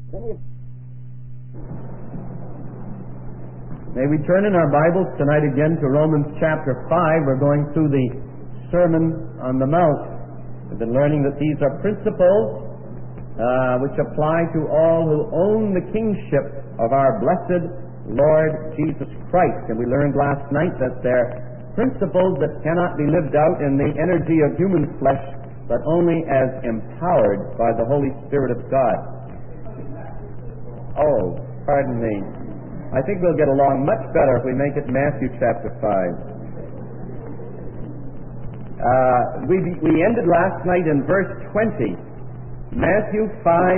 May we turn in our Bibles tonight again to Romans chapter 5. We're going through the Sermon on the Mount. We've been learning that these are principles which apply to all who own the kingship of our blessed Lord Jesus Christ. And we learned last night that they're principles that cannot be lived out in the energy of human flesh, but only as empowered by the Holy Spirit of God. Oh, pardon me. I think we'll get along much better if we make it Matthew chapter 5. We ended last night in verse 20. Matthew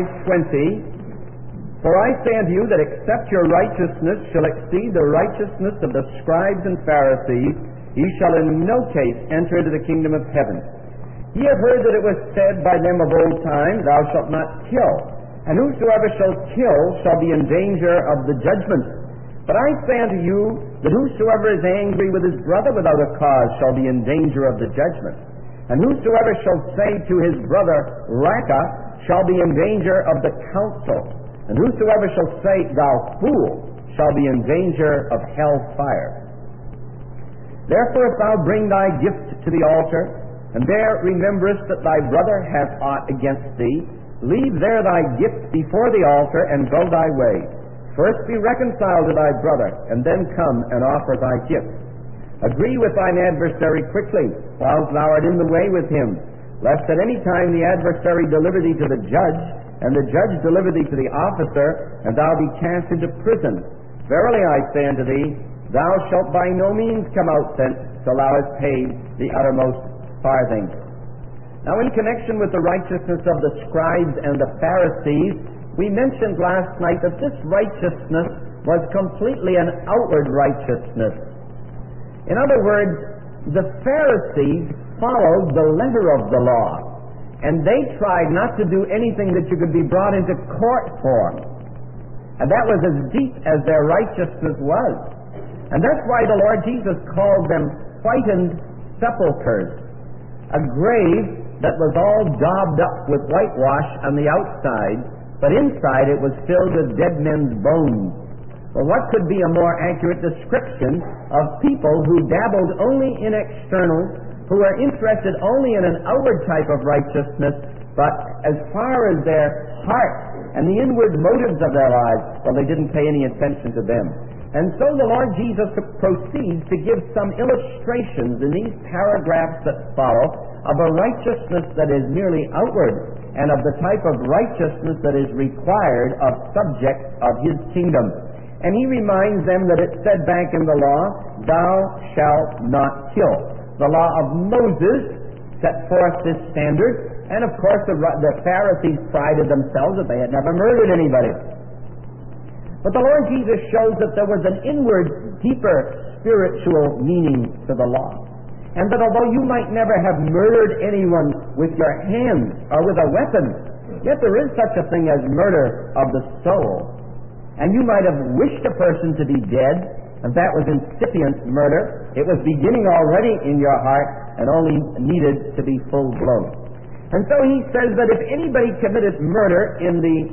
5:20. For I say unto you that except your righteousness shall exceed the righteousness of the scribes and Pharisees, ye shall in no case enter into the kingdom of heaven. Ye have heard that it was said by them of old time, Thou shalt not kill, and whosoever shall kill shall be in danger of the judgment. But I say unto you that whosoever is angry with his brother without a cause shall be in danger of the judgment. And whosoever shall say to his brother, Raca, shall be in danger of the council. And whosoever shall say, Thou fool, shall be in danger of hell fire. Therefore, if thou bring thy gift to the altar, and there rememberest that thy brother hath aught against thee, leave there thy gift before the altar, and go thy way. First be reconciled to thy brother, and then come and offer thy gift. Agree with thine adversary quickly, while thou art in the way with him, lest at any time the adversary deliver thee to the judge, and the judge deliver thee to the officer, and thou be cast into prison. Verily I say unto thee, thou shalt by no means come out thence till thou hast paid the uttermost farthing. Now, in connection with the righteousness of the scribes and the Pharisees, we mentioned last night that this righteousness was completely an outward righteousness. In other words, the Pharisees followed the letter of the law, and they tried not to do anything that you could be brought into court for. And that was as deep as their righteousness was. And that's why the Lord Jesus called them whitened sepulchres, a grave that was all daubed up with whitewash on the outside, but inside it was filled with dead men's bones. Well, what could be a more accurate description of people who dabbled only in externals, who were interested only in an outward type of righteousness, but as far as their heart and the inward motives of their lives, well, they didn't pay any attention to them. And so the Lord Jesus proceeds to give some illustrations in these paragraphs that follow of a righteousness that is merely outward, and of the type of righteousness that is required of subjects of His kingdom. And He reminds them that it said back in the law, Thou shalt not kill. The law of Moses set forth this standard, and of course the Pharisees prided themselves that they had never murdered anybody. But the Lord Jesus shows that there was an inward, deeper spiritual meaning to the law. And that although you might never have murdered anyone with your hands or with a weapon, yet there is such a thing as murder of the soul. And you might have wished a person to be dead, and that was incipient murder. It was beginning already in your heart and only needed to be full-blown. And so he says that if anybody committed murder in the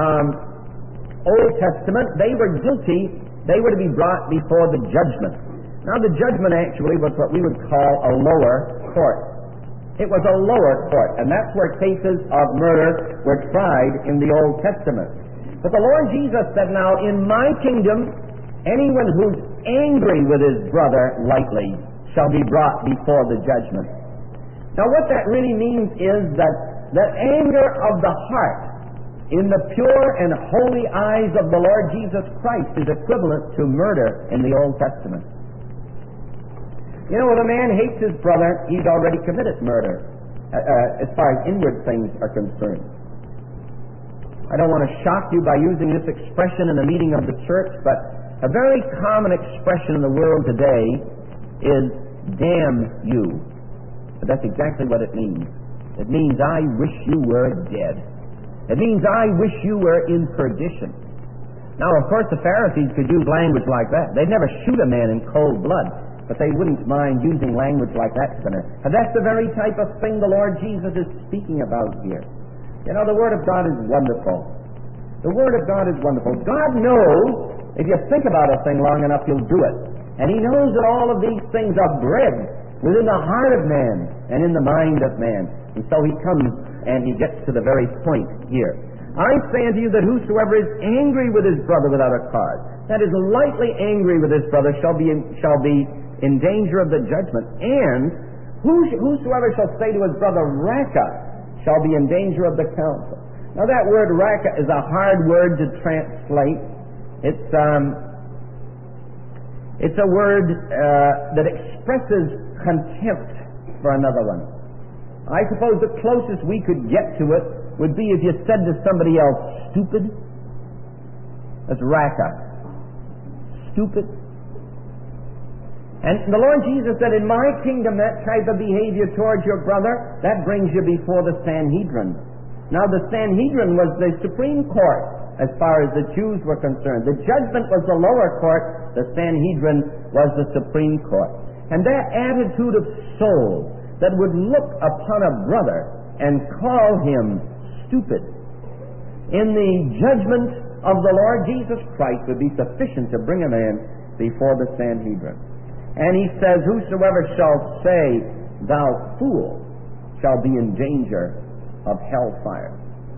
Old Testament, they were guilty. They were to be brought before the judgment. Now, the judgment actually was what we would call a lower court. It was a lower court, and that's where cases of murder were tried in the Old Testament. But the Lord Jesus said, now, in my kingdom, anyone who's angry with his brother lightly shall be brought before the judgment. Now, what that really means is that the anger of the heart in the pure and holy eyes of the Lord Jesus Christ is equivalent to murder in the Old Testament. You know, when a man hates his brother, he's already committed murder, as far as inward things are concerned. I don't want to shock you by using this expression in a meeting of the church, but a very common expression in the world today is, damn you. But that's exactly what it means. It means, I wish you were dead. It means, I wish you were in perdition. Now, of course, the Pharisees could use language like that. They'd never shoot a man in cold blood, but they wouldn't mind using language like that. And that's the very type of thing the Lord Jesus is speaking about here. You know, the Word of God is wonderful. The Word of God is wonderful. God knows, if you think about a thing long enough, you'll do it. And He knows that all of these things are bred within the heart of man and in the mind of man. And so He comes and He gets to the very point here. I say unto you that whosoever is angry with his brother without a cause, that is lightly angry with his brother, shall be in danger of the judgment. And whosoever shall say to his brother, Raca, shall be in danger of the council. Now that word Raca is a hard word to translate. It's a word that expresses contempt for another one. I suppose the closest we could get to it would be if you said to somebody else, stupid. That's Raca. Stupid. And the Lord Jesus said, in my kingdom, that type of behavior towards your brother, that brings you before the Sanhedrin. Now, the Sanhedrin was the supreme court as far as the Jews were concerned. The judgment was the lower court. The Sanhedrin was the supreme court. And that attitude of soul that would look upon a brother and call him stupid in the judgment of the Lord Jesus Christ would be sufficient to bring a man before the Sanhedrin. And He says, whosoever shall say, thou fool, shall be in danger of hellfire.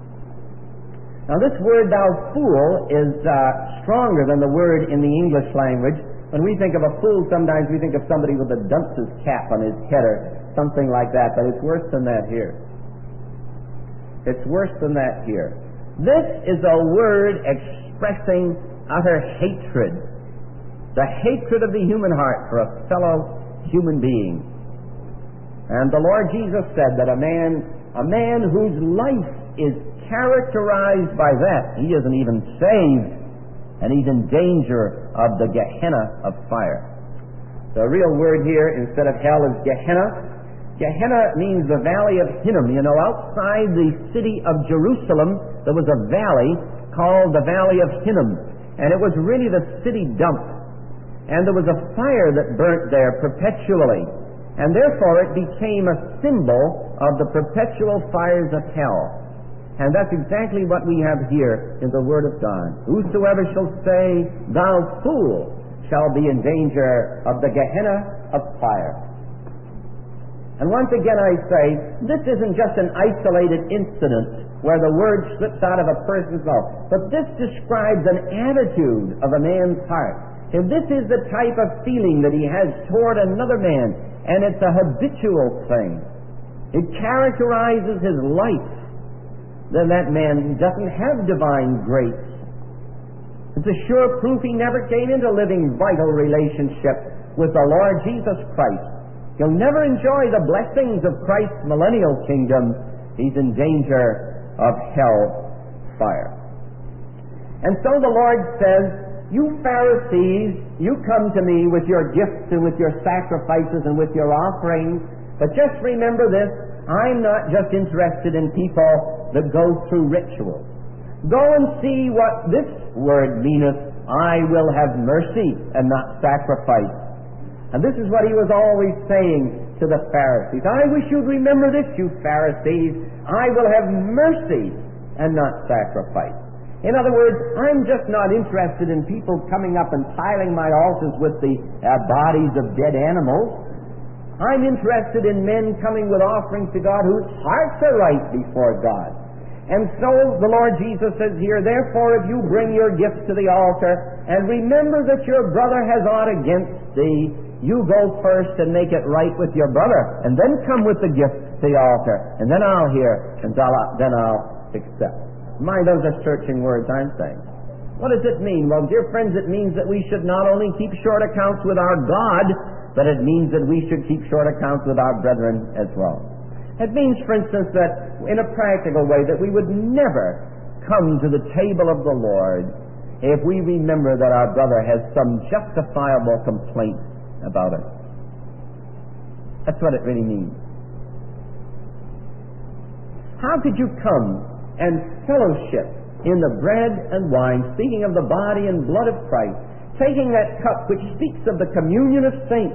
Now this word, thou fool, is stronger than the word in the English language. When we think of a fool, sometimes we think of somebody with a dunce's cap on his head or something like that, but it's worse than that here. It's worse than that here. This is a word expressing utter hatred. The hatred of the human heart for a fellow human being. And the Lord Jesus said that a man whose life is characterized by that, he isn't even saved, and he's in danger of the Gehenna of fire. The real word here, instead of hell, is Gehenna. Gehenna means the valley of Hinnom. You know, outside the city of Jerusalem, there was a valley called the Valley of Hinnom, and it was really the city dump. And there was a fire that burnt there perpetually, and therefore it became a symbol of the perpetual fires of hell. And that's exactly what we have here in the Word of God. Whosoever shall say, thou fool, shall be in danger of the Gehenna of fire. And once again I say, this isn't just an isolated incident where the word slips out of a person's mouth, but this describes an attitude of a man's heart. And this is the type of feeling that he has toward another man, and it's a habitual thing. It characterizes his life. Then that man doesn't have divine grace. It's a sure proof he never came into living vital relationship with the Lord Jesus Christ. He'll never enjoy the blessings of Christ's millennial kingdom. He's in danger of hell fire. And so the Lord says, you Pharisees, you come to me with your gifts and with your sacrifices and with your offerings, but just remember this, I'm not just interested in people that go through rituals. Go and see what this word meaneth, I will have mercy and not sacrifice. And this is what He was always saying to the Pharisees. I wish you'd remember this, you Pharisees, I will have mercy and not sacrifice. In other words, I'm just not interested in people coming up and piling my altars with the bodies of dead animals. I'm interested in men coming with offerings to God whose hearts are right before God. And so the Lord Jesus says here, therefore if you bring your gifts to the altar and remember that your brother has aught against thee, you go first and make it right with your brother, and then come with the gift to the altar, and then I'll hear, and then I'll accept. My, those are searching words, aren't they? What does it mean? Well, dear friends, it means that we should not only keep short accounts with our God, but it means that we should keep short accounts with our brethren as well. It means, for instance, that in a practical way, that we would never come to the table of the Lord if we remember that our brother has some justifiable complaint about it. That's what it really means. How could you come and fellowship in the bread and wine, speaking of the body and blood of Christ, taking that cup which speaks of the communion of saints?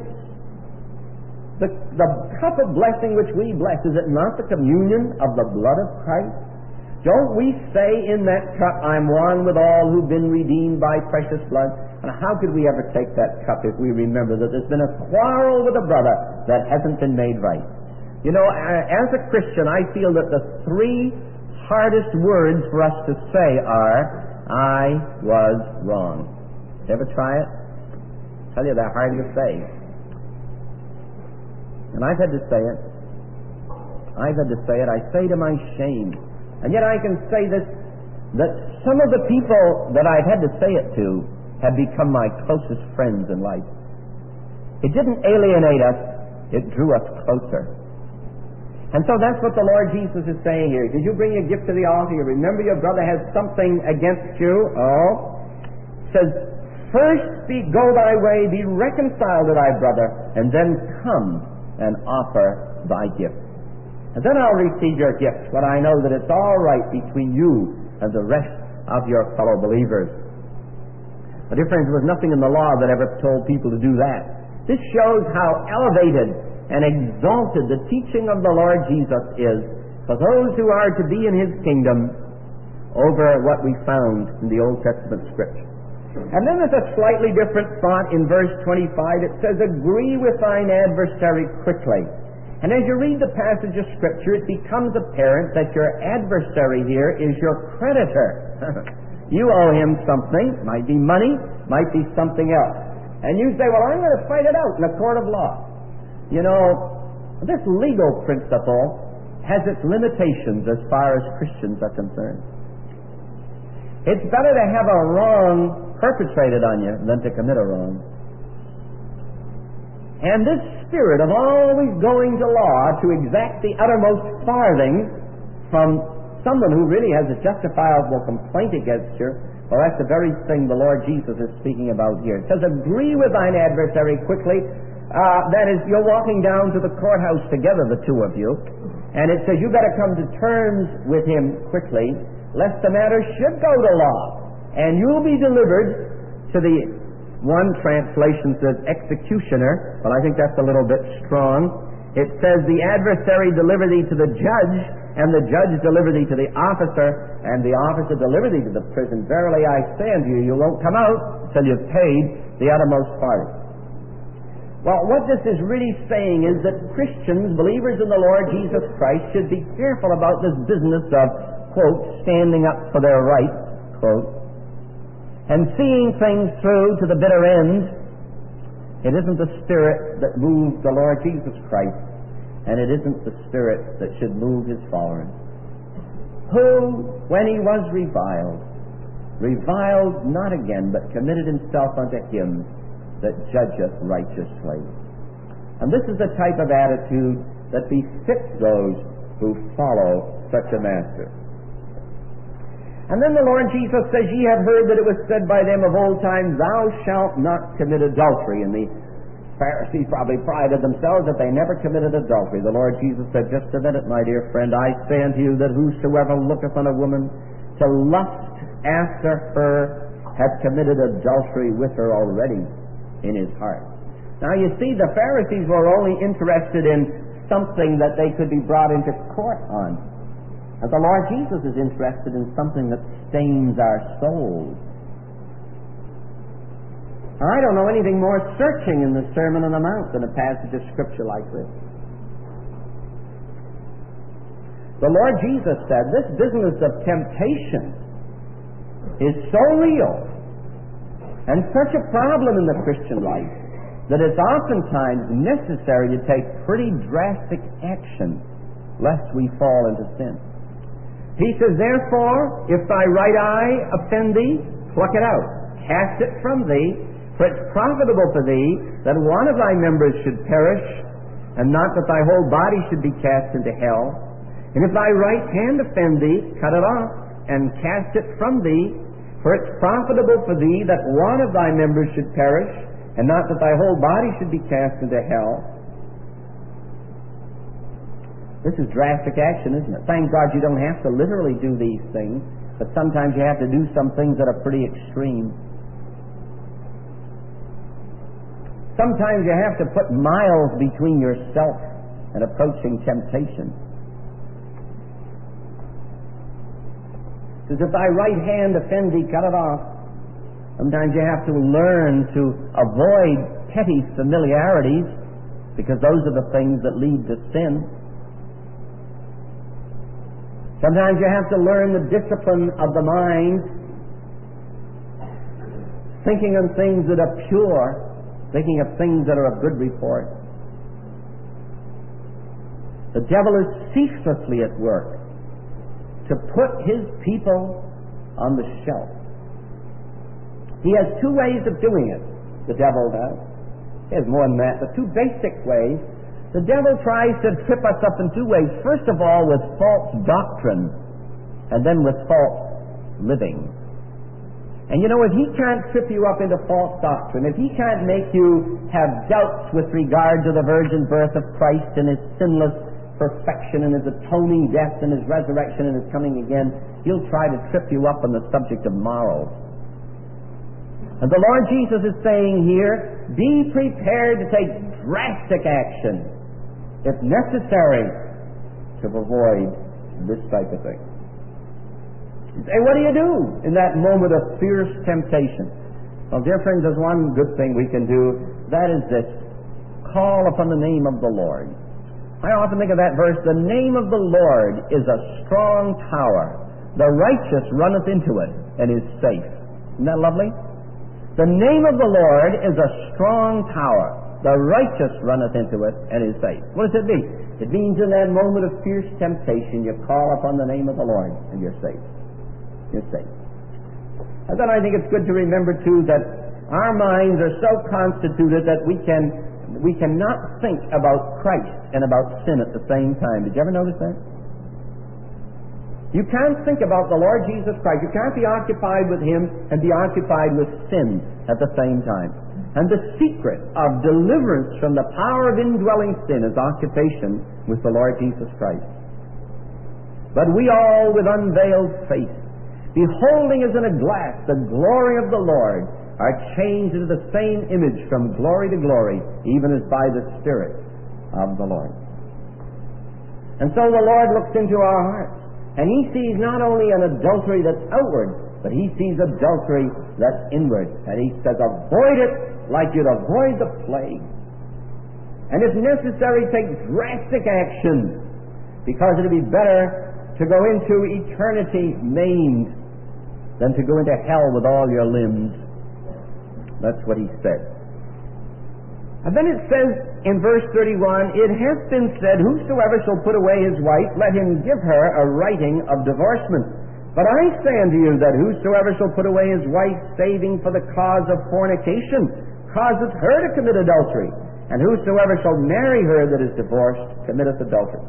The cup of blessing which we bless, is it not the communion of the blood of Christ? Don't we say in that cup, I'm one with all who've been redeemed by precious blood? And how could we ever take that cup if we remember that there's been a quarrel with a brother that hasn't been made right? You know, as a Christian, I feel that the three hardest words for us to say are, I was wrong. Ever try it? I tell you, they're hard to say. And I've had to say it. I say to my shame. And yet I can say this, that some of the people that I've had to say it to have become my closest friends in life. It didn't alienate us, it drew us closer. And so that's what the Lord Jesus is saying here. Did you bring a gift to the altar? You remember your brother has something against you? Oh. It says, first go thy way, be reconciled to thy brother, and then come and offer thy gift. And then I'll receive your gift, when I know that it's all right between you and the rest of your fellow believers. But dear friends, there was nothing in the law that ever told people to do that. This shows how elevated and exalted the teaching of the Lord Jesus is for those who are to be in His kingdom over what we found in the Old Testament Scripture. And then there's a slightly different thought in verse 25. It says, agree with thine adversary quickly. And as you read the passage of Scripture, it becomes apparent that your adversary here is your creditor. You owe him something, might be money, might be something else. And you say, well, I'm going to fight it out in a court of law. You know, this legal principle has its limitations as far as Christians are concerned. It's better to have a wrong perpetrated on you than to commit a wrong. And this spirit of always going to law to exact the uttermost farthing from someone who really has a justifiable complaint against you, well, that's the very thing the Lord Jesus is speaking about here. It says, agree with thine adversary quickly. That is, you're walking down to the courthouse together, the two of you, and it says you better come to terms with him quickly, lest the matter should go to law, and you'll be delivered to the one translation says executioner, but I think that's a little bit strong. It says the adversary deliver thee to the judge, and the judge deliver thee to the officer, and the officer deliver thee to the prison. Verily I say unto you, you won't come out till you've paid the uttermost farthing. Well, what this is really saying is that Christians, believers in the Lord Jesus Christ, should be careful about this business of, quote, standing up for their rights, quote, and seeing things through to the bitter end. It isn't the spirit that moved the Lord Jesus Christ, and it isn't the spirit that should move His followers, who, when He was reviled not again, but committed Himself unto Him that judgeth righteously. And this is the type of attitude that befits those who follow such a master. And then the Lord Jesus says, ye have heard that it was said by them of old time, thou shalt not commit adultery. And the Pharisees probably prided themselves that they never committed adultery. The Lord Jesus said, just a minute, my dear friend, I say unto you that whosoever looketh on a woman to lust after her hath committed adultery with her already in his heart. Now you see, the Pharisees were only interested in something that they could be brought into court on. And the Lord Jesus is interested in something that stains our souls. Now, I don't know anything more searching in the Sermon on the Mount than a passage of Scripture like this. The Lord Jesus said this business of temptation is so real and such a problem in the Christian life that it's oftentimes necessary to take pretty drastic action lest we fall into sin. He says, therefore, if thy right eye offend thee, pluck it out, cast it from thee, for it's profitable for thee that one of thy members should perish, and not that thy whole body should be cast into hell. And if thy right hand offend thee, cut it off, and cast it from thee, for it's profitable for thee that one of thy members should perish, and not that thy whole body should be cast into hell. This is drastic action, isn't it? Thank God you don't have to literally do these things, but sometimes you have to do some things that are pretty extreme. Sometimes you have to put miles between yourself and approaching temptation. It says, if thy right hand offend thee, cut it off. Sometimes you have to learn to avoid petty familiarities, because those are the things that lead to sin. Sometimes you have to learn the discipline of the mind, thinking on things that are pure, thinking of things that are of good report. The devil is ceaselessly at work to put his people on the shelf. He has two ways of doing it, the devil does. He has more than that, but two basic ways. The devil tries to trip us up in two ways. First of all, with false doctrine, and then with false living. And you know, if he can't trip you up into false doctrine, if he can't make you have doubts with regard to the virgin birth of Christ and his sinless perfection and his atoning death and his resurrection and his coming again, he'll try to trip you up on the subject of morals. And the Lord Jesus is saying here, be prepared to take drastic action, if necessary, to avoid this type of thing. You say, what do you do in that moment of fierce temptation? Well, dear friends, there's one good thing we can do. That is this: call upon the name of the Lord. I often think of that verse, the name of the Lord is a strong tower. The righteous runneth into it and is safe. Isn't that lovely? The name of the Lord is a strong tower. The righteous runneth into it and is safe. What does it mean? It means in that moment of fierce temptation, you call upon the name of the Lord and you're safe. You're safe. And then I think it's good to remember, too, that our minds are so constituted that we cannot think about Christ and about sin at the same time. Did you ever notice that? You can't think about the Lord Jesus Christ. You can't be occupied with Him and be occupied with sin at the same time. And the secret of deliverance from the power of indwelling sin is occupation with the Lord Jesus Christ. But we all, with unveiled face, beholding as in a glass the glory of the Lord, are changed into the same image from glory to glory, even as by the Spirit of the Lord. And so the Lord looks into our hearts, and He sees not only an adultery that's outward, but He sees adultery that's inward. And He says, avoid it like you'd avoid the plague. And if necessary, take drastic action, because it'd be better to go into eternity maimed than to go into hell with all your limbs. That's what He said. And then it says in verse 31, it hath been said, whosoever shall put away his wife, let him give her a writing of divorcement. But I say unto you that whosoever shall put away his wife, saving for the cause of fornication, causeth her to commit adultery. And whosoever shall marry her that is divorced, committeth adultery.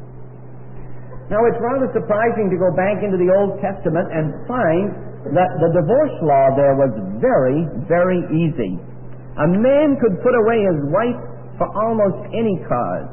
Now, it's rather surprising to go back into the Old Testament and find that the divorce law there was very, very easy. A man could put away his wife for almost any cause.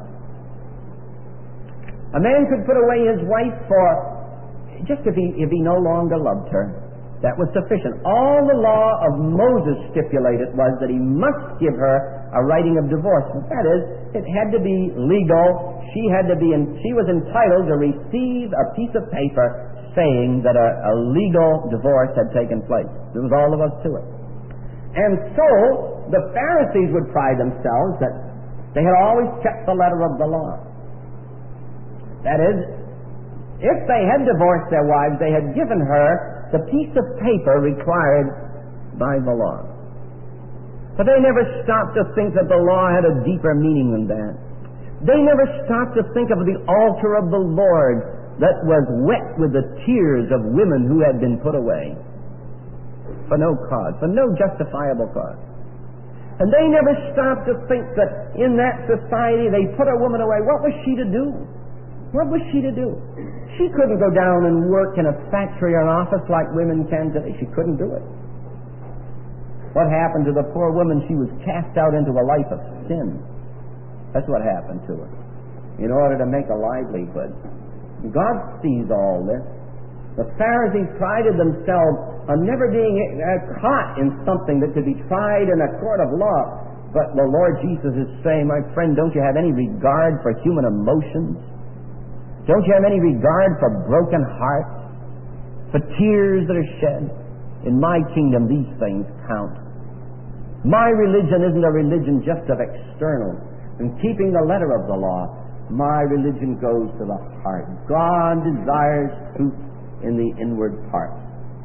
A man could put away his wife for just if he no longer loved her. That was sufficient. All the law of Moses stipulated was that he must give her a writing of divorce. That is, it had to be legal. She was entitled to receive a piece of paper saying that a legal divorce had taken place. There was all of us to it. And so the Pharisees would pride themselves that they had always kept the letter of the law. That is, if they had divorced their wives, they had given her the piece of paper required by the law. But they never stopped to think that the law had a deeper meaning than that. They never stopped to think of the altar of the Lord that was wet with the tears of women who had been put away for no cause, for no justifiable cause. And they never stopped to think that in that society they put a woman away. What was she to do? What was she to do? She couldn't go down and work in a factory or an office like women can today. She couldn't do it. What happened to the poor woman? She was cast out into a life of sin. That's what happened to her, in order to make a livelihood. God sees all this. The Pharisees prided themselves on never being caught in something that could be tried in a court of law. But the Lord Jesus is saying, my friend, don't you have any regard for human emotions? Don't you have any regard for broken hearts? for tears that are shed. In my kingdom, these things count. My religion isn't a religion just of external and keeping the letter of the law. My religion goes to the heart. God desires truth in the inward part.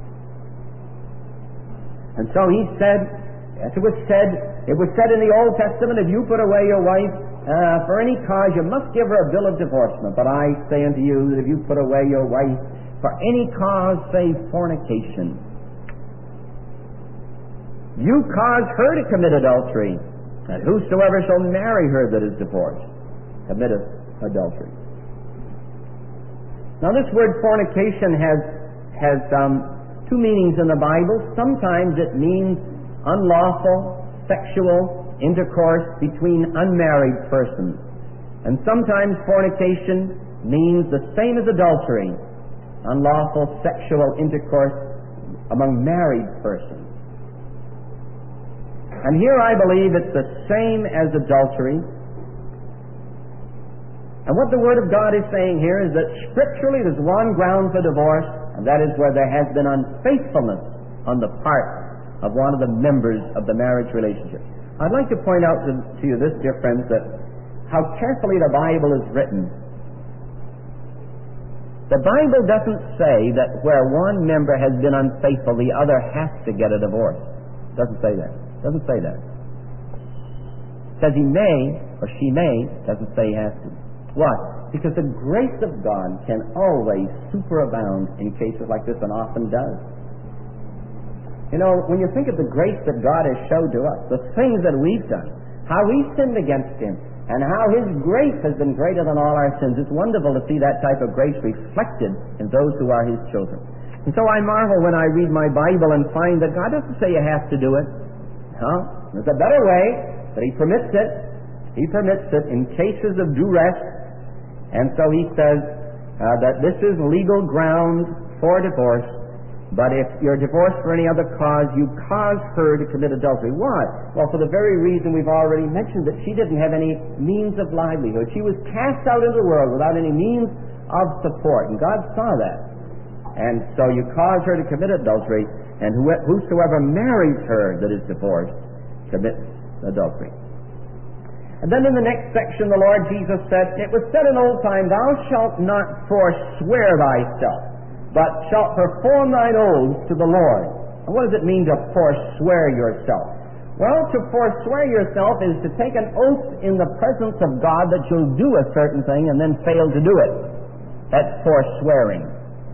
And so he said, as it was said in the Old Testament, if you put away your wife for any cause, you must give her a bill of divorcement. But I say unto you that if you put away your wife for any cause save fornication, you cause her to commit adultery, and whosoever shall marry her that is divorced committeth adultery. Now this word fornication has two meanings in the Bible. Sometimes it means unlawful sexual intercourse between unmarried persons. And sometimes fornication means the same as adultery, unlawful sexual intercourse among married persons. And here I believe it's the same as adultery. And what the Word of God is saying here is that scripturally there's one ground for divorce, and that is where there has been unfaithfulness on the part of one of the members of the marriage relationship. I'd like to point out to you this, dear friends, that how carefully the Bible is written. The Bible doesn't say that where one member has been unfaithful, the other has to get a divorce. It doesn't say that. It doesn't say that. It says he may, or she may. It doesn't say he has to. Why? Because the grace of God can always superabound in cases like this, and often does. You know, when you think of the grace that God has showed to us, the things that we've done, how we've sinned against Him, and how His grace has been greater than all our sins, it's wonderful to see that type of grace reflected in those who are His children. And so I marvel when I read my Bible and find that God doesn't say you have to do it. No, there's a better way, but He permits it. He permits it in cases of duress. And so He says that this is legal ground for divorce. But if you're divorced for any other cause, you cause her to commit adultery. Why? Well, for the very reason we've already mentioned, that she didn't have any means of livelihood. She was cast out into the world without any means of support. And God saw that. And so you cause her to commit adultery, and whosoever marries her that is divorced commits adultery. And then in the next section the Lord Jesus said, it was said in old time, thou shalt not forswear thyself, but shalt perform thine oaths to the Lord. And what does it mean to forswear yourself? Well, to forswear yourself is to take an oath in the presence of God that you'll do a certain thing and then fail to do it. That's forswearing.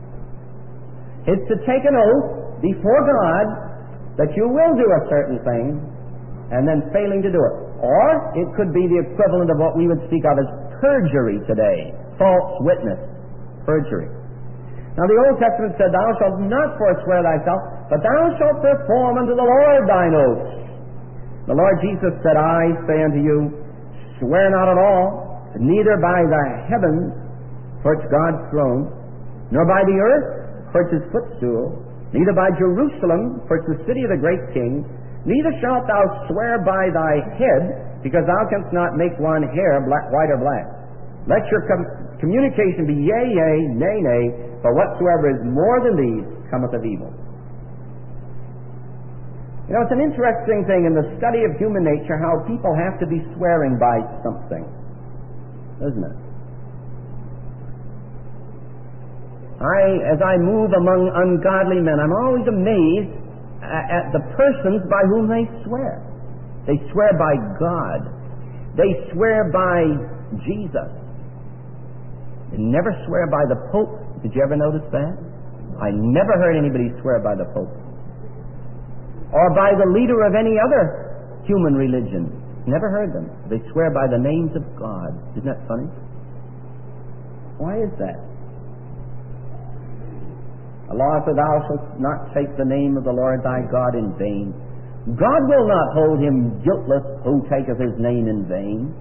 It's to take an oath before God that you will do a certain thing and then failing to do it. Or it could be the equivalent of what we would speak of as perjury today. False witness. Perjury. Now the Old Testament said, thou shalt not forswear thyself, but thou shalt perform unto the Lord thine oaths. The Lord Jesus said, I say unto you, swear not at all, neither by the heavens, for it's God's throne, nor by the earth, for it's His footstool, neither by Jerusalem, for it's the city of the great King, neither shalt thou swear by thy head, because thou canst not make one hair white or black. Let your communication be yea, yea, nay, nay, for whatsoever is more than these cometh of evil. You know, it's an interesting thing in the study of human nature how people have to be swearing by something, isn't it? As I move among ungodly men, I'm always amazed at the persons by whom they swear. They swear by God. They swear by Jesus. They never swear by the Pope. Did you ever notice that? I never heard anybody swear by the Pope. Or by the leader of any other human religion. Never heard them. They swear by the names of God. Isn't that funny? Why is that? The law says, thou shalt not take the name of the Lord thy God in vain. God will not hold him guiltless who taketh His name in vain.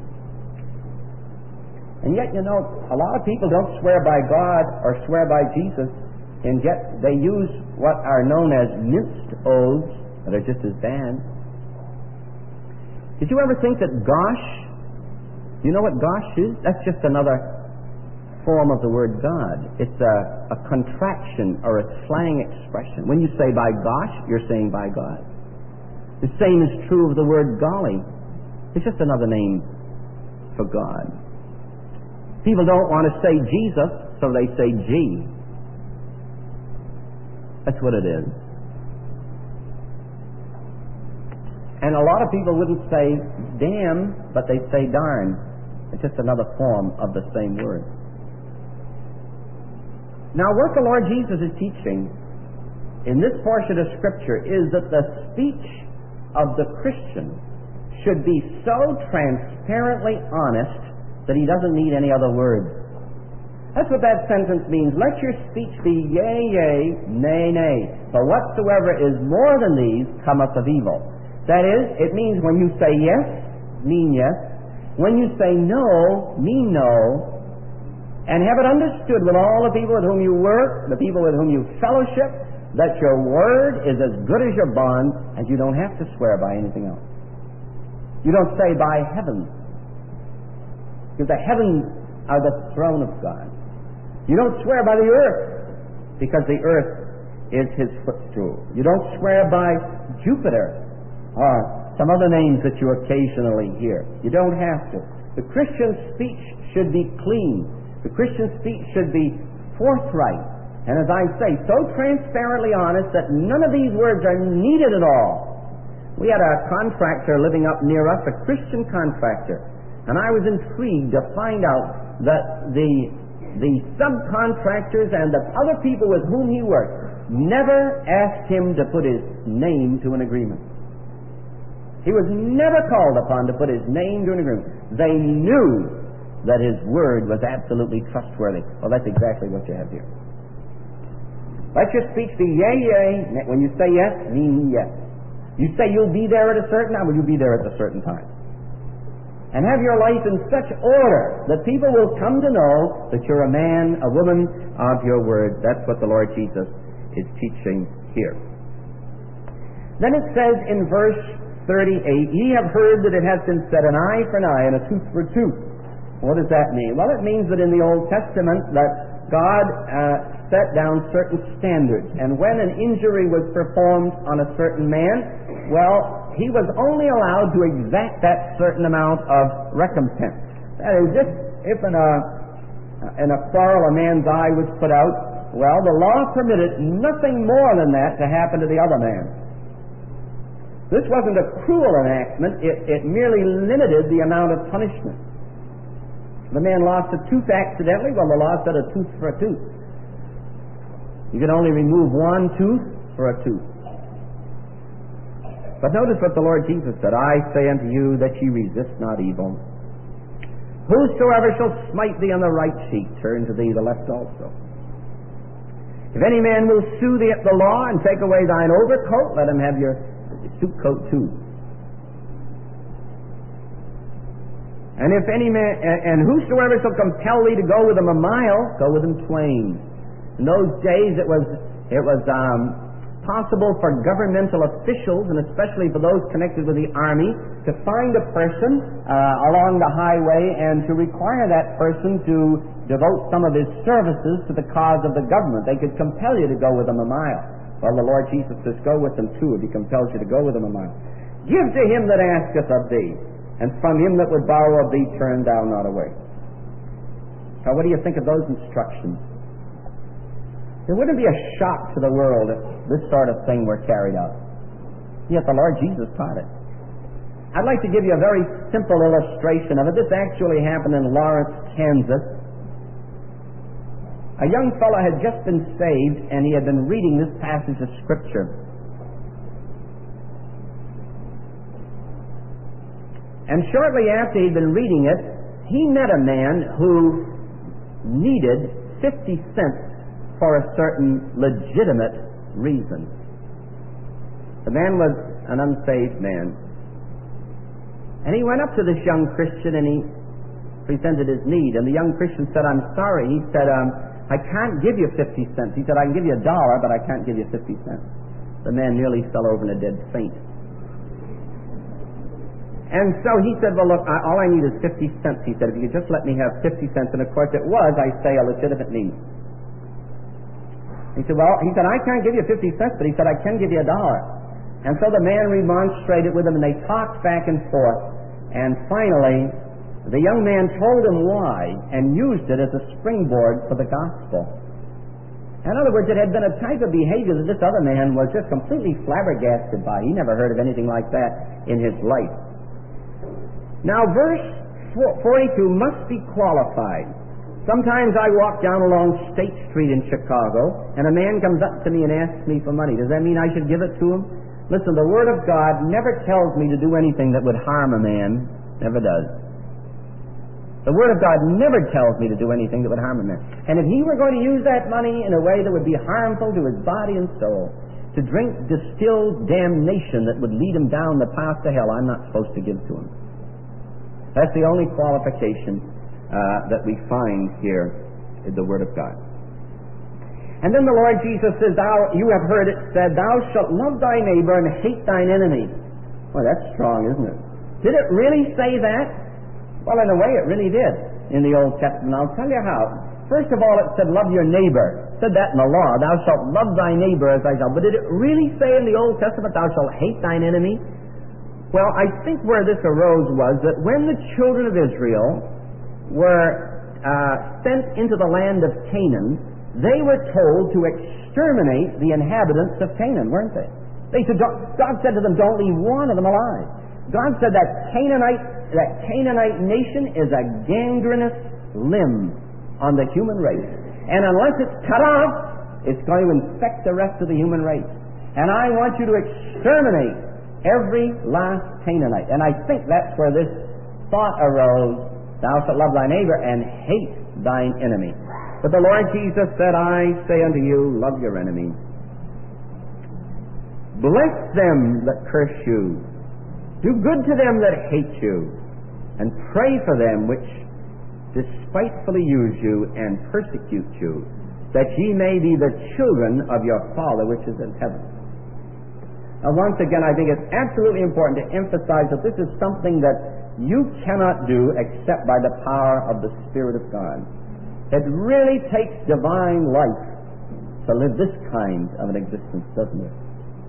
And yet, you know, a lot of people don't swear by God or swear by Jesus, and yet they use what are known as minced oaths that are just as bad. Did you ever think that gosh, you know what gosh is? That's just another form of the word God. It's a contraction or a slang expression. When you say by gosh, you're saying by God. The same is true of the word golly. It's just another name for God. People don't want to say Jesus, so they say G. That's what it is. And a lot of people wouldn't say damn, but they say darn. It's just another form of the same word. Now, what the Lord Jesus is teaching in this portion of Scripture is that the speech of the Christian should be so transparently honest that he doesn't need any other words. That's what that sentence means. Let your speech be yea, yea, nay, nay. For whatsoever is more than these cometh of evil. That is, it means when you say yes, mean yes. When you say no, mean no. And have it understood with all the people with whom you work, the people with whom you fellowship, that your word is as good as your bond, and you don't have to swear by anything else. You don't say by heaven, because the heavens are the throne of God. You don't swear by the earth, because the earth is His footstool. You don't swear by Jupiter or some other names that you occasionally hear. You don't have to. The Christian speech should be clean. The Christian speech should be forthright. And as I say, so transparently honest that none of these words are needed at all. We had a contractor living up near us, a Christian contractor, and I was intrigued to find out that the subcontractors and the other people with whom he worked never asked him to put his name to an agreement. He was never called upon to put his name to an agreement. They knew that his word was absolutely trustworthy. Well, that's exactly what you have here. Let your speech be yea, yea. When you say yes, mean yes. You say you'll be there at a certain time, well, you'll be there at a certain time. And have your life in such order that people will come to know that you're a man, a woman of your word. That's what the Lord Jesus is teaching here. Then it says in verse 38, ye have heard that it has been said, an eye for an eye and a tooth for a tooth. What does that mean? Well, it means that in the Old Testament that God set down certain standards. And when an injury was performed on a certain man, well, he was only allowed to exact that certain amount of recompense. That is, if in a quarrel a man's eye was put out, well, the law permitted nothing more than that to happen to the other man. This wasn't a cruel enactment. It merely limited the amount of punishment. The man lost a tooth accidentally, well, the law said a tooth for a tooth. You can only remove one tooth for a tooth. But notice what the Lord Jesus said, I say unto you that ye resist not evil. Whosoever shall smite thee on the right cheek, turn to thee the left also. If any man will sue thee at the law and take away thine overcoat, let him have your suit coat too. And if any man, and whosoever shall compel thee to go with him a mile, go with him twain. In those days, it was possible for governmental officials, and especially for those connected with the army, to find a person along the highway and to require that person to devote some of his services to the cause of the government. They could compel you to go with them a mile. Well, the Lord Jesus says, go with them too, if he compels you to go with them a mile. Give to him that asketh of thee, and from him that would borrow of thee, turn thou not away. Now, what do you think of those instructions? It wouldn't be a shock to the world if this sort of thing were carried out. Yet the Lord Jesus taught it. I'd like to give you a very simple illustration of it. This actually happened in Lawrence, Kansas. A young fellow had just been saved, and he had been reading this passage of Scripture. And shortly after he'd been reading it, he met a man who needed 50 cents for a certain legitimate reason. The man was an unsaved man. And he went up to this young Christian and he presented his need. And the young Christian said, I'm sorry. He said, I can't give you 50 cents. He said, I can give you $1, but I can't give you 50 cents. The man nearly fell over in a dead faint. And so he said, well, look, all I need is 50 cents. He said, if you could just let me have 50 cents. And, of course, it was, I say, a legitimate need. He said, I can't give you 50 cents, but he said, I can give you $1. And so the man remonstrated with him, and they talked back and forth. And finally, the young man told him why and used it as a springboard for the gospel. In other words, it had been a type of behavior that this other man was just completely flabbergasted by. He never heard of anything like that in his life. Now, verse 42 must be qualified. Sometimes I walk down along State Street in Chicago, and a man comes up to me and asks me for money. Does that mean I should give it to him? Listen, the Word of God never tells me to do anything that would harm a man. Never does. The Word of God never tells me to do anything that would harm a man. And if he were going to use that money in a way that would be harmful to his body and soul, to drink distilled damnation that would lead him down the path to hell, I'm not supposed to give to him. That's the only qualification that we find here in the Word of God. And then the Lord Jesus says, you have heard it said, thou shalt love thy neighbor and hate thine enemy. Well, that's strong, isn't it? Did it really say that? Well, in a way, it really did in the Old Testament. I'll tell you how. First of all, it said, love your neighbor. It said that in the law. Thou shalt love thy neighbor as thyself. But did it really say in the Old Testament, thou shalt hate thine enemy? Well, I think where this arose was that when the children of Israel were sent into the land of Canaan, they were told to exterminate the inhabitants of Canaan, weren't they? God said to them, don't leave one of them alive. God said that Canaanite nation is a gangrenous limb on the human race. And unless it's cut off, it's going to infect the rest of the human race. And I want you to exterminate every last Canaanite. And I think that's where this thought arose, thou shalt love thy neighbor and hate thine enemy. But the Lord Jesus said, I say unto you, love your enemy. Bless them that curse you. Do good to them that hate you. And pray for them which despitefully use you and persecute you, that ye may be the children of your Father which is in heaven. Now, once again, I think it's absolutely important to emphasize that this is something that you cannot do except by the power of the Spirit of God. It really takes divine life to live this kind of an existence, doesn't it?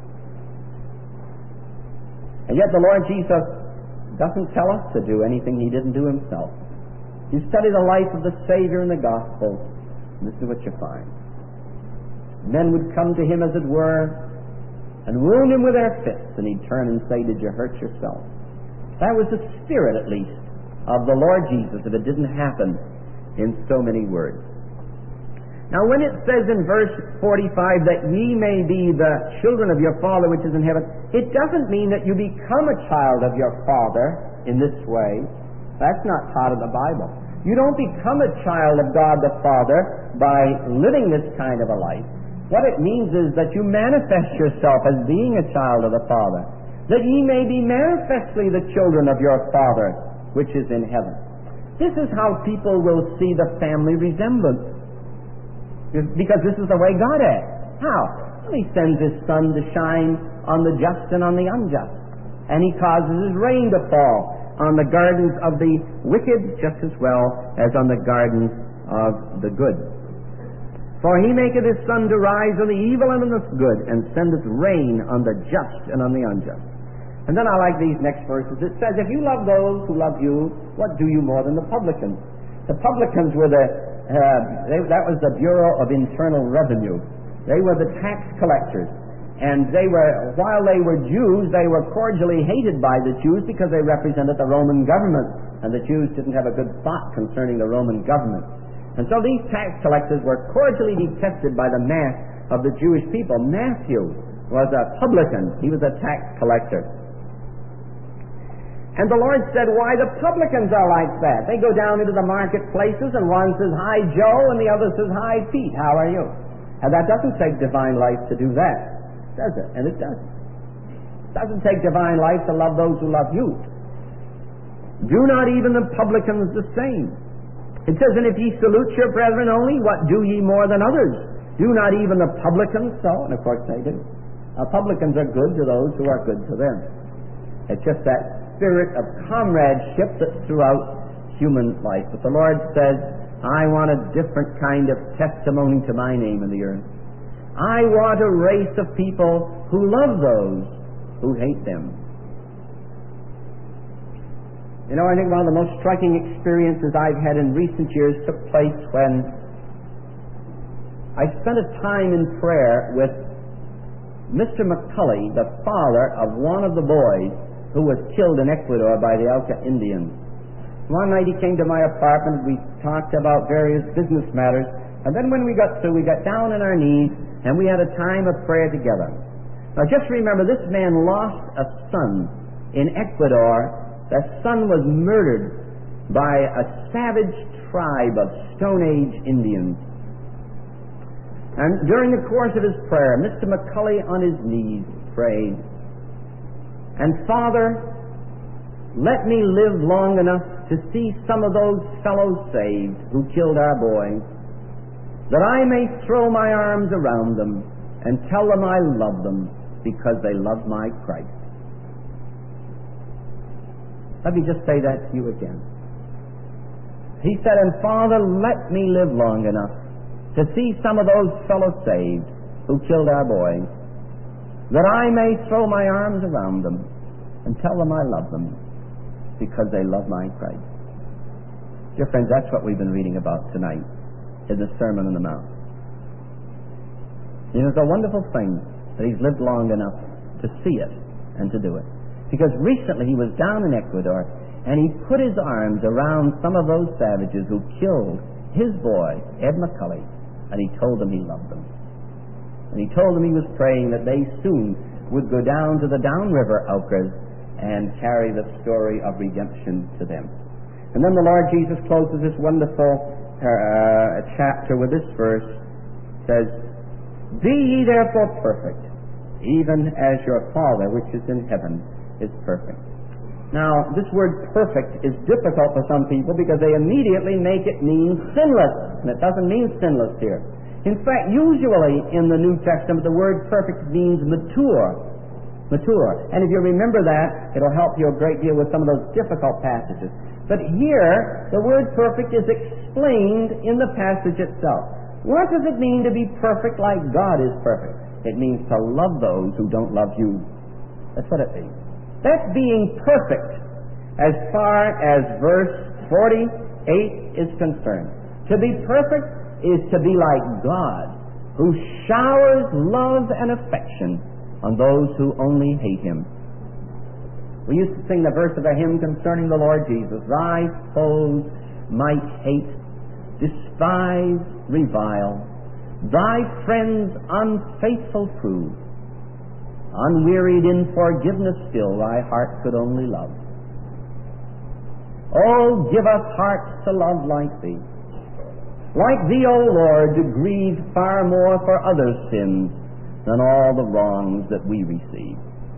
And yet the Lord Jesus doesn't tell us to do anything He didn't do Himself. You study the life of the Savior in the Gospels, and this is what you find. Men would come to Him, as it were, and wound Him with their fists, and He'd turn and say, did you hurt yourself? That was the spirit, at least, of the Lord Jesus, if it didn't happen in so many words. Now, when it says in verse 45 that ye may be the children of your Father which is in heaven, it doesn't mean that you become a child of your Father in this way. That's not taught in the Bible. You don't become a child of God the Father by living this kind of a life. What it means is that you manifest yourself as being a child of the Father, that ye may be manifestly the children of your Father which is in heaven. This is how people will see the family resemblance, because this is the way God acts. How? Well, He sends His sun to shine on the just and on the unjust, and He causes His rain to fall on the gardens of the wicked just as well as on the gardens of the good. For He maketh His sun to rise on the evil and on the good, and sendeth rain on the just and on the unjust. And then I like these next verses. It says, if you love those who love you, what do you more than the publicans? The publicans were that was the Bureau of Internal Revenue. They were the tax collectors. And while they were Jews, they were cordially hated by the Jews because they represented the Roman government. And the Jews didn't have a good thought concerning the Roman government. And so these tax collectors were cordially detested by the mass of the Jewish people. Matthew was a publican. He was a tax collector. And the Lord said, why, the publicans are like that. They go down into the marketplaces, and one says, hi, Joe, and the other says, hi, Pete, how are you? And that doesn't take divine life to do that, does it? And it doesn't. It doesn't take divine life to love those who love you. Do not even the publicans the same. It says, and if ye salute your brethren only, what do ye more than others? Do not even the publicans so? And of course they do. Now, publicans are good to those who are good to them. It's just that spirit of comradeship that's throughout human life. But the Lord says, I want a different kind of testimony to my name in the earth. I want a race of people who love those who hate them. You know, I think one of the most striking experiences I've had in recent years took place when I spent a time in prayer with Mr. McCully, the father of one of the boys who was killed in Ecuador by the Auca Indians. One night he came to my apartment, we talked about various business matters, and then when we got through, we got down on our knees and we had a time of prayer together. Now just remember, this man lost a son in Ecuador. That son was murdered by a savage tribe of Stone Age Indians. And during the course of his prayer, Mr. McCully on his knees prayed, and Father, let me live long enough to see some of those fellows saved who killed our boys, that I may throw my arms around them and tell them I love them because they love my Christ. Let me just say that to you again. He said, and Father, let me live long enough to see some of those fellows saved who killed our boys, that I may throw my arms around them and tell them I love them because they love my Christ. Dear friends, that's what we've been reading about tonight in the Sermon on the Mount. You know, it's a wonderful thing that he's lived long enough to see it and to do it. Because recently he was down in Ecuador and he put his arms around some of those savages who killed his boy, Ed McCully, and he told them he loved them. And he told them he was praying that they soon would go down to the downriver Aucas and carry the story of redemption to them. And then the Lord Jesus closes this wonderful chapter with this verse. It says, be ye therefore perfect, even as your Father which is in heaven is perfect. Now, this word perfect is difficult for some people because they immediately make it mean sinless, and it doesn't mean sinless here. In fact, usually in the New Testament, the word perfect means mature. And if you remember that, it'll help you a great deal with some of those difficult passages. But here, the word perfect is explained in the passage itself. What does it mean to be perfect like God is perfect? It means to love those who don't love you. That's what it means. That's being perfect as far as verse 48 is concerned. To be perfect is to be like God, who showers love and affection on those who only hate Him. We used to sing the verse of a hymn concerning the Lord Jesus. Thy foes might hate, despise, revile. Thy friends unfaithful prove. Unwearied in forgiveness still, thy heart could only love. Oh, give us hearts to love like thee. Like thee, O Lord, to grieve far more for others' sins than all the wrongs that we receive.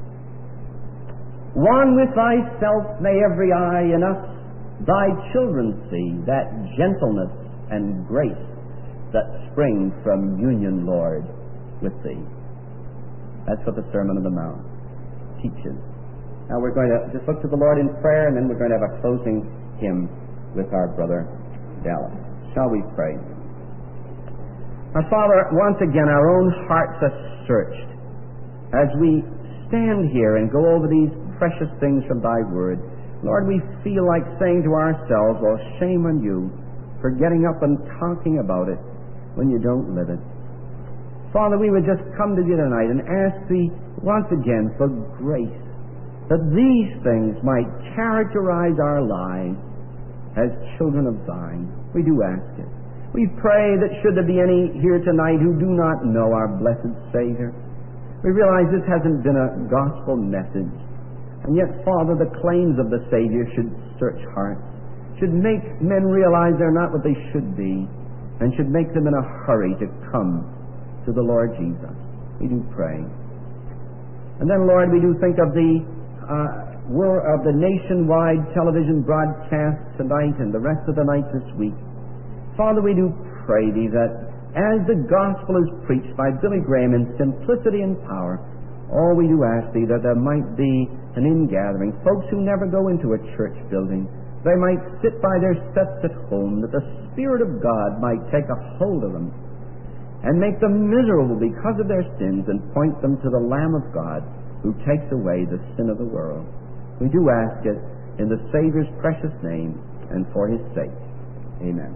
One with thyself may every eye in us thy children see, that gentleness and grace that spring from union, Lord, with thee. That's what the Sermon on the Mount teaches. Now we're going to just look to the Lord in prayer, and then we're going to have a closing hymn with our brother Dallas. Shall we pray? Our Father, once again our own hearts are searched as we stand here and go over these precious things from thy word. Lord, we feel like saying to ourselves, well, shame on you for getting up and talking about it when you don't live it. Father, we would just come to you tonight and ask thee once again for grace, that these things might characterize our lives as children of thine. We do ask it. We pray that should there be any here tonight who do not know our blessed Savior, we realize this hasn't been a gospel message. And yet, Father, the claims of the Savior should search hearts, should make men realize they're not what they should be, and should make them in a hurry to come to the Lord Jesus. We do pray. And then, Lord, we do think of the nationwide television broadcast tonight and the rest of the night this week. Father, we do pray thee that as the gospel is preached by Billy Graham in simplicity and power, Oh, we do ask Thee that there might be an ingathering, folks who never go into a church building. They might sit by their sets at home, that the Spirit of God might take a hold of them and make them miserable because of their sins and point them to the Lamb of God who takes away the sin of the world. We do ask it in the Savior's precious name and for His sake. Amen.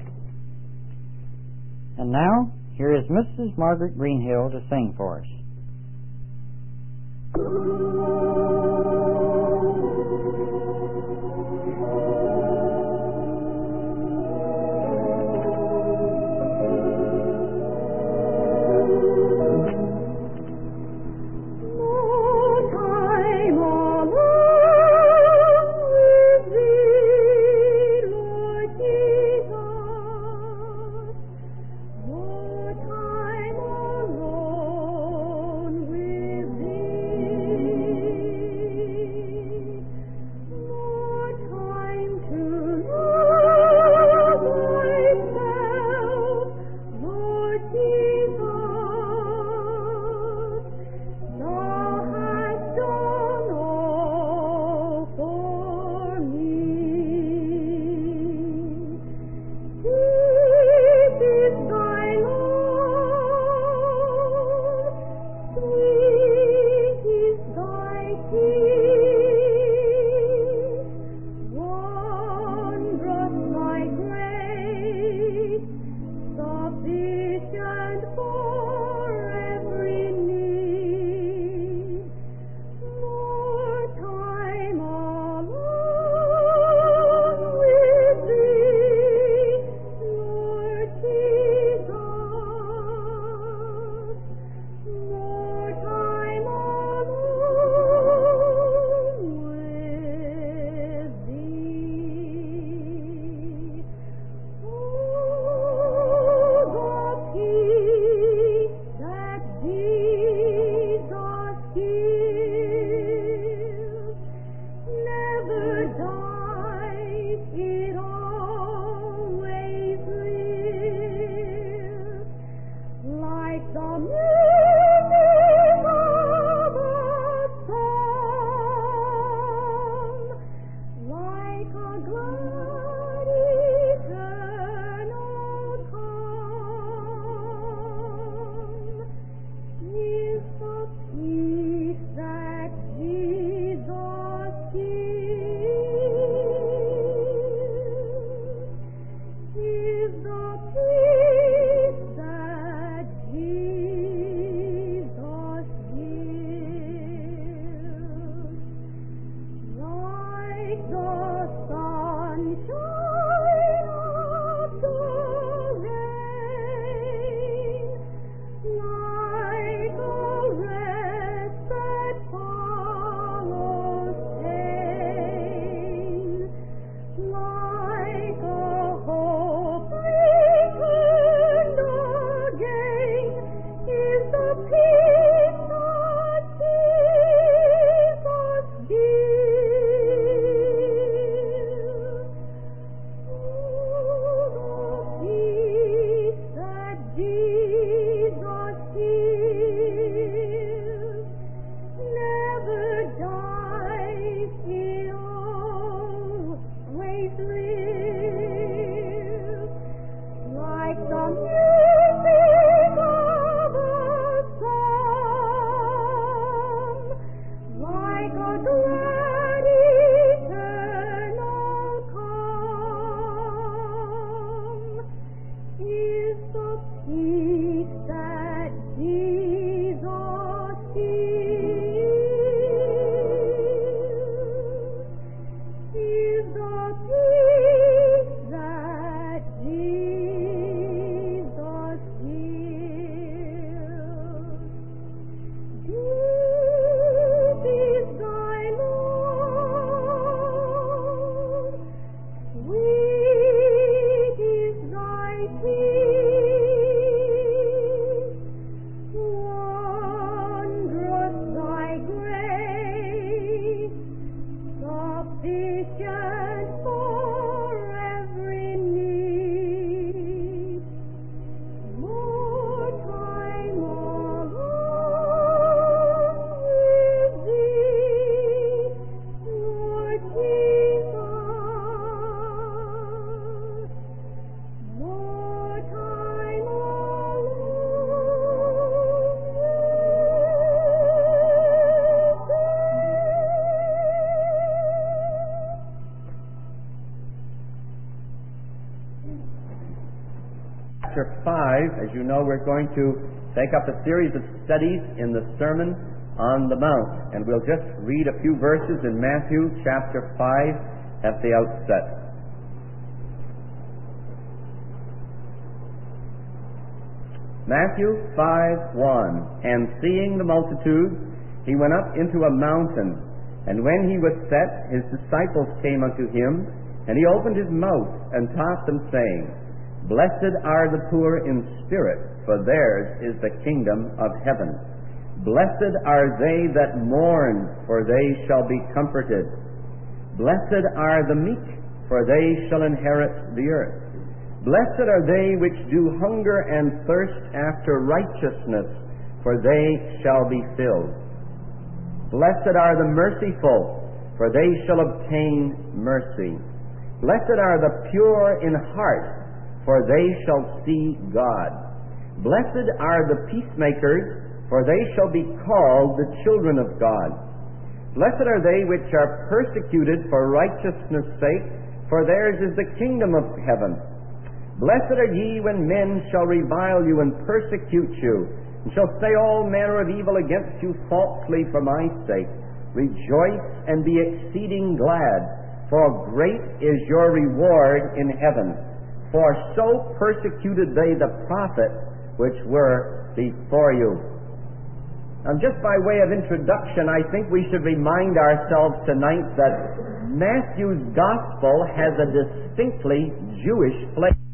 And now, here is Mrs. Margaret Greenhill to sing for us. With thee. chapter 5. As you know, we're going to take up a series of studies in the Sermon on the Mount. And we'll just read a few verses in Matthew chapter 5 at the outset. Matthew 5:1. And seeing the multitude, he went up into a mountain. And when he was set, his disciples came unto him, and he opened his mouth and taught them, saying, Blessed are the poor in spirit, for theirs is the kingdom of heaven. Blessed are they that mourn, for they shall be comforted. Blessed are the meek, for they shall inherit the earth. Blessed are they which do hunger and thirst after righteousness, for they shall be filled. Blessed are the merciful, for they shall obtain mercy. Blessed are the pure in heart, for they shall see God. Blessed are the peacemakers, for they shall be called the children of God. Blessed are they which are persecuted for righteousness' sake, for theirs is the kingdom of heaven. Blessed are ye when men shall revile you and persecute you, and shall say all manner of evil against you falsely for my sake. Rejoice and be exceeding glad, for great is your reward in heaven. For so persecuted they the prophets which were before you. Now, just by way of introduction, I think we should remind ourselves tonight that Matthew's Gospel has a distinctly Jewish flavor.